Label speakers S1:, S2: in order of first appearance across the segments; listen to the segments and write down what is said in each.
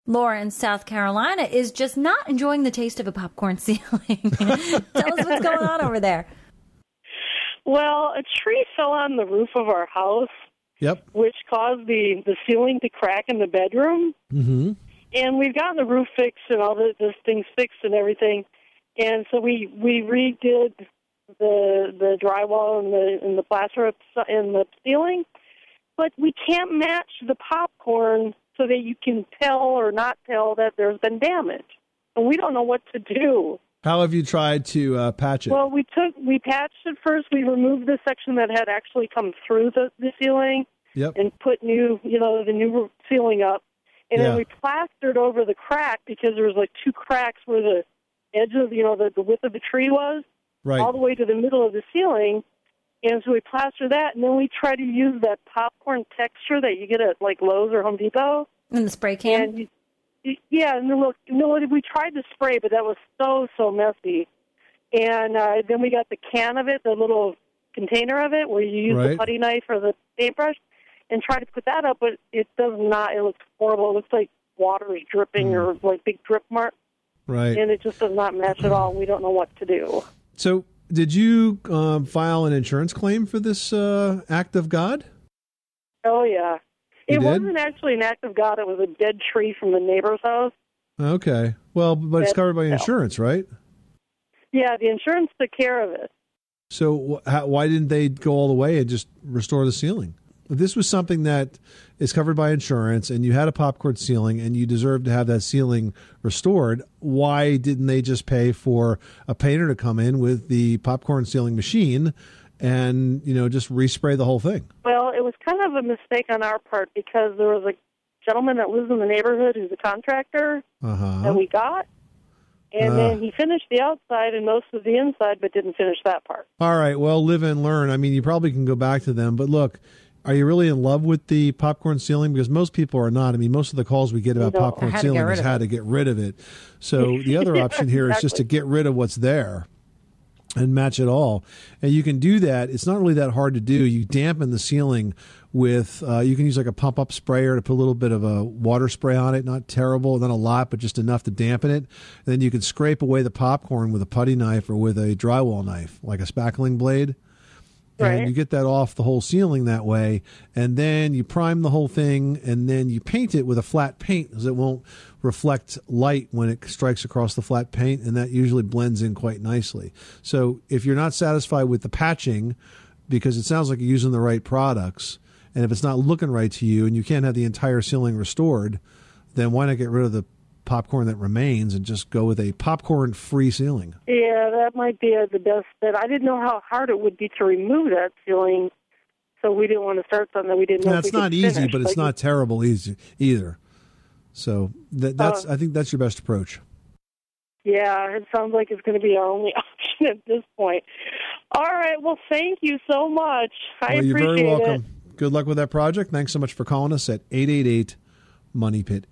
S1: Laura in South Carolina is just not enjoying the taste of a popcorn ceiling. Tell us what's going on over there.
S2: Well, a tree fell on the roof of our house, which caused the ceiling to crack in the bedroom.
S3: Mm-hmm.
S2: And we've gotten the roof fixed and all this things fixed and everything. And so we redid the drywall and the plaster in the ceiling. But we can't match the popcorn so that you can tell or not tell that there's been damage. And we don't know what to do.
S3: How have you tried to patch it?
S2: Well, we patched it first. We removed the section that had actually come through the ceiling and put the new ceiling up. And then we plastered over the crack because there was like two cracks where the edge of, the width of the tree was, all the way to the middle of the ceiling. And so we plastered that, and then we try to use that popcorn texture that you get at like Lowe's or Home Depot.
S1: In the spray can?
S2: We tried to spray, but that was so messy. And then we got the can of it, the little container of it, where you use the putty knife or the paintbrush, and try to put that up, but it does not. It looks horrible. It looks like watery dripping or like big drip marks.
S3: Right.
S2: And it just does not match at all. We don't know what to do.
S3: So did you file an insurance claim for this act of God?
S2: Oh, yeah. It wasn't actually an act of God. It was a dead tree from the neighbor's house.
S3: Okay. Well, but it's covered by insurance, right?
S2: Yeah, the insurance took care of it.
S3: So why didn't they go all the way and just restore the ceiling? If this was something that is covered by insurance and you had a popcorn ceiling and you deserve to have that ceiling restored, why didn't they just pay for a painter to come in with the popcorn ceiling machine and, just respray the whole thing?
S2: Well, it was kind of a mistake on our part because there was a gentleman that lives in the neighborhood who's a contractor that we got. And then he finished the outside and most of the inside, but didn't finish that part.
S3: All right. Well, live and learn. I mean, you probably can go back to them. But look, are you really in love with the popcorn ceiling? Because most people are not. I mean, most of the calls we get about popcorn ceiling is how to get rid of it. So the other option here is just to get rid of what's there and match it all. And you can do that. It's not really that hard to do. You dampen the ceiling with, you can use like a pump-up sprayer to put a little bit of a water spray on it. Not terrible, not a lot, but just enough to dampen it. And then you can scrape away the popcorn with a putty knife or with a drywall knife, like a spackling blade. And you get that off the whole ceiling that way. And then you prime the whole thing, and then you paint it with a flat paint because it won't reflect light when it strikes across the flat paint, and that usually blends in quite nicely. So if you're not satisfied with the patching, because it sounds like you're using the right products, and if it's not looking right to you and you can't have the entire ceiling restored, then why not get rid of the popcorn that remains and just go with a popcorn-free ceiling?
S2: Yeah, that might be the best bet. I didn't know how hard it would be to remove that ceiling, so we didn't want to start something that we didn't know if we could
S3: not easy,
S2: finish.
S3: But it's not terrible easy either. So that's I think that's your best approach.
S2: Yeah, it sounds like it's going to be our only option at this point. All right, well, thank you so much. I appreciate it.
S3: You're very welcome. Good luck with that project. Thanks so much for calling us at 888-MONEY PIT,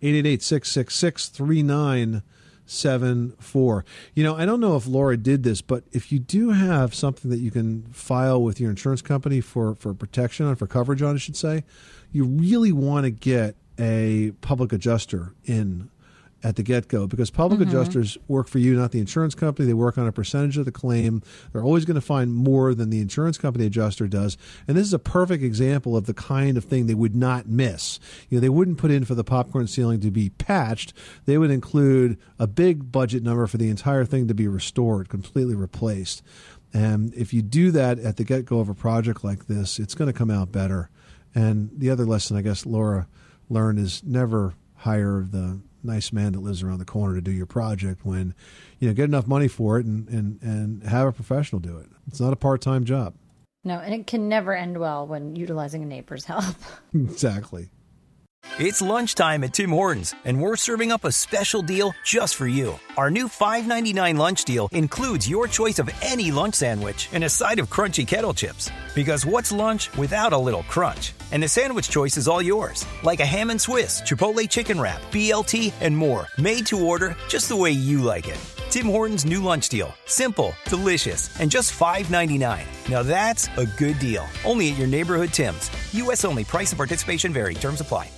S3: 888-666-3974. I don't know if Laura did this, but if you do have something that you can file with your insurance company for protection on, for coverage on, I should say, you really want to get a public adjuster in at the get-go, because public adjusters work for you, not the insurance company. They work on a percentage of the claim. They're always going to find more than the insurance company adjuster does. And this is a perfect example of the kind of thing they would not miss. They wouldn't put in for the popcorn ceiling to be patched. They would include a big budget number for the entire thing to be restored, completely replaced. And if you do that at the get-go of a project like this, it's going to come out better. And the other lesson, I guess, Laura learned is never hire the nice man that lives around the corner to do your project when, get enough money for it and have a professional do it. It's not a part-time job.
S1: No, and it can never end well when utilizing a neighbor's help.
S3: Exactly.
S4: It's lunchtime at Tim Hortons, and we're serving up a special deal just for you. Our new $5.99 lunch deal includes your choice of any lunch sandwich and a side of crunchy kettle chips. Because what's lunch without a little crunch? And the sandwich choice is all yours, like a ham and Swiss, Chipotle chicken wrap, BLT, and more, made to order just the way you like it. Tim Hortons' new lunch deal. Simple, delicious, and just $5.99. Now that's a good deal. Only at your neighborhood Tim's. U.S. only. Price and participation vary. Terms apply.